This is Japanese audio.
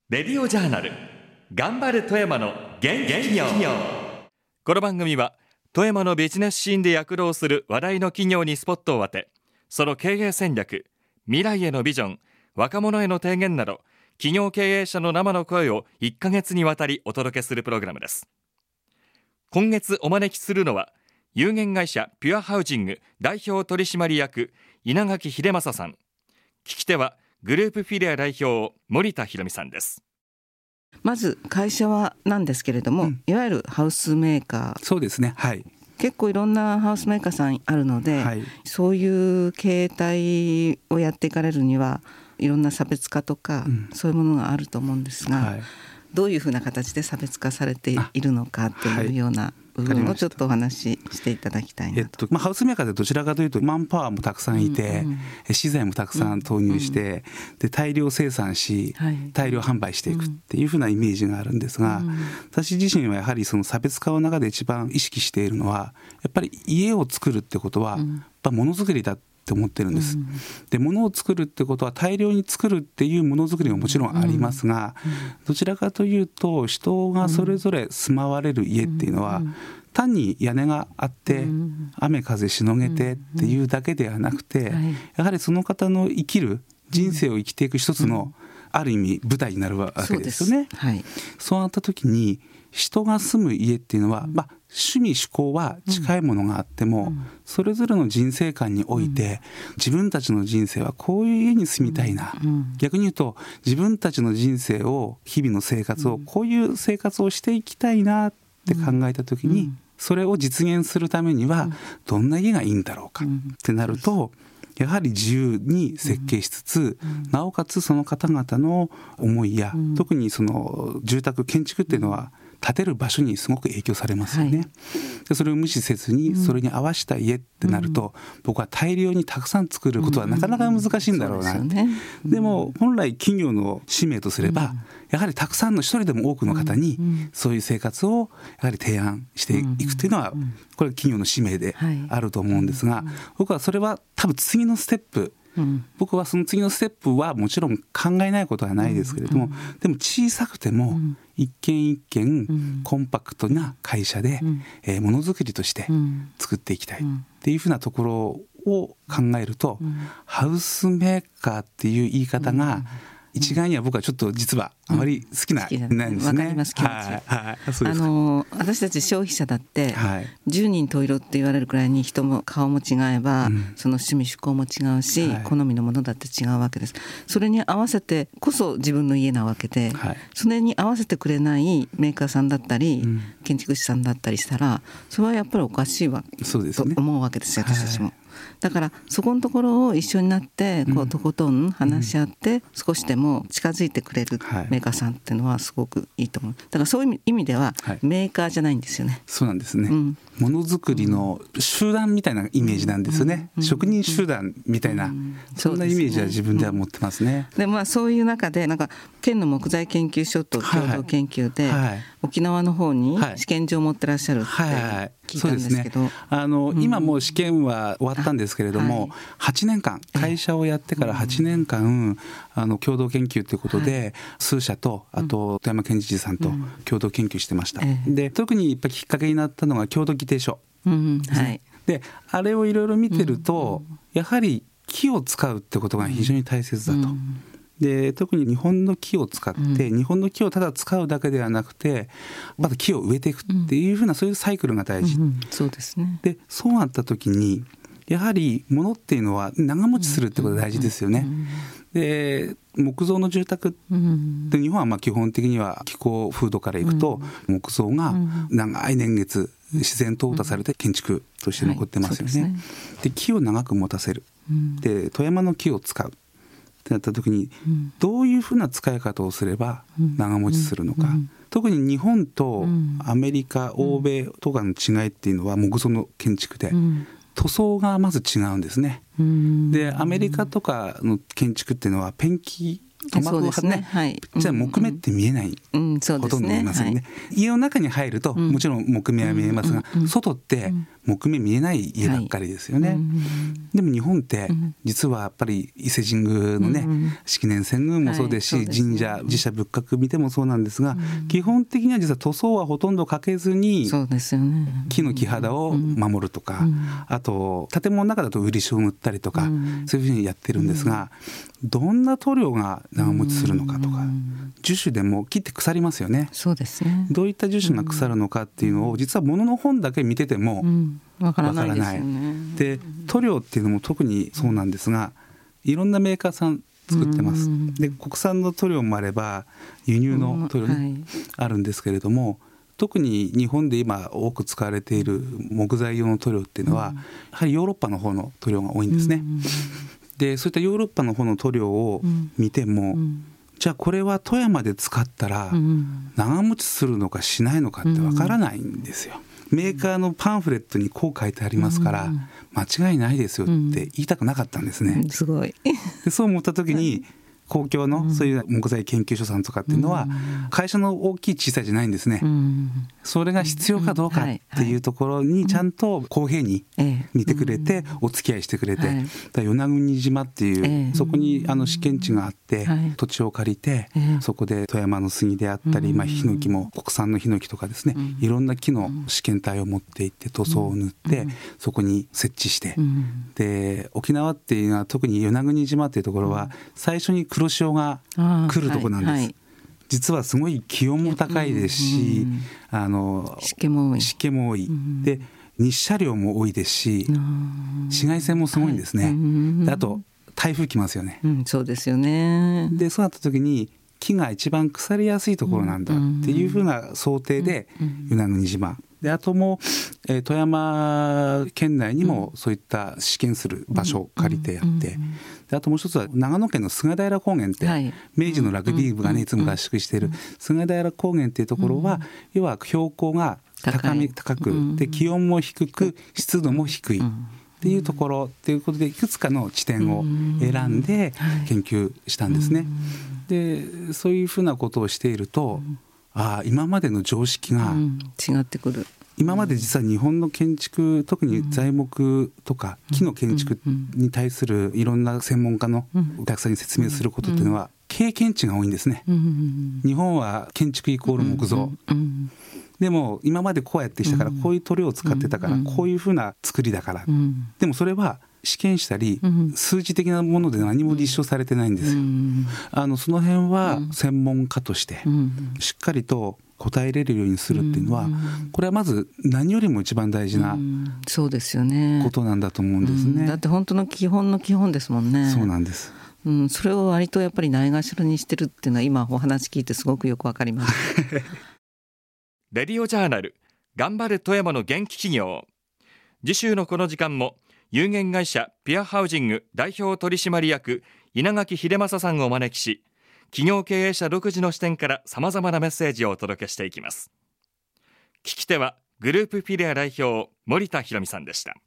レディオジャーナル頑張る富山の元気企業。この番組は富山のビジネスシーンで躍動する話題の企業にスポットを当て、その経営戦略、未来へのビジョン、若者への提言など企業経営者の生の声を1ヶ月にわたりお届けするプログラムです。今月お招きするのは有限会社ピュアハウジング代表取締役稲垣秀正さん。聞き手はグループフィリア代表森田博美さんです。 まず会社はなんですけれども、いわゆるハウスメーカー。 そうですね、はい、 結構いろんなハウスメーカーさんあるので、 はい、 そういう形態をやっていかれるにはいろんな差別化とか、そういうものがあると思うんですが、はい、どういうふうな形で差別化されているのかというような部分をちょっとお話ししていただきたいなと。 ハウスメーカーでどちらかというとマンパワーもたくさんいて、資材もたくさん投入して、で大量生産し、大量販売していくっていうふうなイメージがあるんですが、私自身はやはりその差別化の中で一番意識しているのは、やっぱり家を作るってことは、やっぱものづくりだって思ってるんです。で、物を作るってことは大量に作るっていうものづくりももちろんありますが、どちらかというと人がそれぞれ住まわれる家っていうのは、単に屋根があって雨風しのげてっていうだけではなくて、やはりその方の生きる人生を生きていく一つのある意味舞台になるわけですよね。そうなった時に人が住む家っていうのは、趣味嗜好は近いものがあっても、それぞれの人生観において、自分たちの人生はこういう家に住みたいな、逆に言うと自分たちの人生を日々の生活をこういう生活をしていきたいなって考えた時に、それを実現するためにはどんな家がいいんだろうかってなると、やはり自由に設計しつつ、なおかつその方々の思いや、特にその住宅建築っていうのは建てる場所にすごく影響されますよね。でそれを無視せずにそれに合わせた家ってなると、僕は大量にたくさん作ることはなかなか難しいんだろうな。でも本来企業の使命とすれば、やはりたくさんの一人でも多くの方にそういう生活をやはり提案していくというのは、これは企業の使命であると思うんですが、僕はそれは多分次のステップ、僕はその次のステップはもちろん考えないことはないですけれども、でも小さくても一軒一軒コンパクトな会社でものづくりとして作っていきたいっていうふうなところを考えると、ハウスメーカーっていう言い方が一概には僕はちょっと実はあまり好きなんですね。 わかります、気持ち。私たち消費者だって10人十色って言われるくらいに人も顔も違えば、その趣味趣向も違うし、好みのものだって違うわけです。それに合わせてこそ自分の家なわけで、それに合わせてくれないメーカーさんだったり、建築士さんだったりしたら、それはやっぱりおかしいわと思うわけですよ、私たちも。だからそこのところを一緒になってとことん話し合って、少しでも近づいてくれるメーカーさんっていうのはすごくいいと思う。だからそういう意味ではメーカーじゃないんですよね。 そうなんですね。ものづくりの集団みたいなイメージなんですよね。職人集団みたいな、そんなイメージは自分では持ってますね。 でそういう中で県の木材研究所と共同研究で、沖縄の方に試験場を持ってらっしゃるって聞いたんですけど、 今もう試験は終わったんですけれども、8年間会社をやってから8年間共同研究ということで、数社とあと富山県知事さんと共同研究してました。で特にやっぱりきっかけになったのが共同議定書ですね。であれをいろいろ見てると、やはり木を使うってことが非常に大切だと。で特に日本の木を使って、日本の木をただ使うだけではなくて、また木を植えていくっていうふうな、そういうサイクルが大事。 そうですね。 でそうなった時にやはり物っていうのは長持ちするってことが大事ですよね。で木造の住宅って日本は基本的には気候風土からいくと、木造が長い年月自然淘汰されて建築として残ってますよね。で木を長く持たせる、で富山の木を使うってなった時に、どういうふうな使い方をすれば長持ちするのか。特に日本とアメリカ、欧米とかの違いっていうのは木造の建築で、塗装がまず違うんですね。でアメリカとかの建築っていうのはペンキ塗膜を貼ってじゃあ木目って見えない、ほとんど見えませんね。家の中に入るともちろん木目は見えますが、外って木目見えない家ばっかりですよね、はい、でも日本って実はやっぱり伊勢神宮のね、式年遷宮もそうですし、はい、神社寺社仏閣見てもそうなんですが、基本的には実は塗装はほとんどかけずに、そうですよね、木の木肌を守るとか、あと建物の中だと漆を塗ったりとか、そういうふうにやってるんですが、どんな塗料が長持ちするのかとか、樹種でも木って腐りますよね。 そうですね。 どういった樹種が腐るのかっていうのを実は物の本だけ見ててもわからないですよね。で、塗料っていうのも特にそうなんですが、いろんなメーカーさん作ってます。で、国産の塗料もあれば輸入の塗料、はい、あるんですけれども、特に日本で今多く使われている木材用の塗料っていうのは、やはりヨーロッパの方の塗料が多いんですね。で、そういったヨーロッパの方の塗料を見ても、じゃあこれは富山で使ったら長持ちするのかしないのかってわからないんですよ。メーカーのパンフレットにこう書いてありますから間違いないですよって言いたくなかったんですね。 すごい。 で、そう思った時に公共のそういう木材研究所さんとかっていうのは会社の大きい小さいじゃないんですね。それが必要かどうかっていうところにちゃんと公平に見てくれてお付き与えしてくれて、だ与那国島っていうそこに試験地があって土地を借りて、そこで富山の杉であったり、ヒノキも国産のヒノキとかですね、いろんな木の試験体を持っていって塗装を塗ってそこに設置して、で沖縄っていうのは特に与那国島っていうところは最初に黒潮が来るところなんです、はいはい、実はすごい気温も高いですし、 湿気も多い、 で日射量も多いですし、紫外線もすごいんですね、であと台風来ますよね、 そうですよね。 でそうなった時に木が一番腐りやすいところなんだっていうふうな想定で与那国島で、あとも富山県内にもそういった試験する場所を借りてやって、であともう一つは長野県の菅平高原って、はい、明治のラグビー部がねいつも合宿している菅平高原っていうところは、要は標高が高くで気温も低く湿度も低いっていうところっていうことでいくつかの地点を選んで研究したんですね。でそういうふうなことをしていると、今までの常識が違ってくる。 今まで実は日本の建築、特に材木とか木の建築に対するいろんな専門家のお客さんに説明することっていうのは経験値が多いんですね。日本は建築イコール木造、でも今までこうやってしたから、こういう塗料を使ってたから、こういうふうな作りだから、でもそれは試験したり数字的なもので何も立証されてないんですよ。その辺は専門家としてしっかりと答えれるようにするっていうのは、これはまず何よりも一番大事なことなんだと思うんですね。 だって本当の基本の基本ですもんね。 そうなんです。 それを割とやっぱりないがしろにしてるっていうのは今お話聞いてすごくよくわかりますレディオジャーナル頑張る富山の元気企業。次週のこの時間も有限会社ピアハウジング代表取締役稲垣秀正さんをお招きし、企業経営者独自の視点からさまざまなメッセージをお届けしていきます。聞き手はグループフィレア代表森田博美さんでした。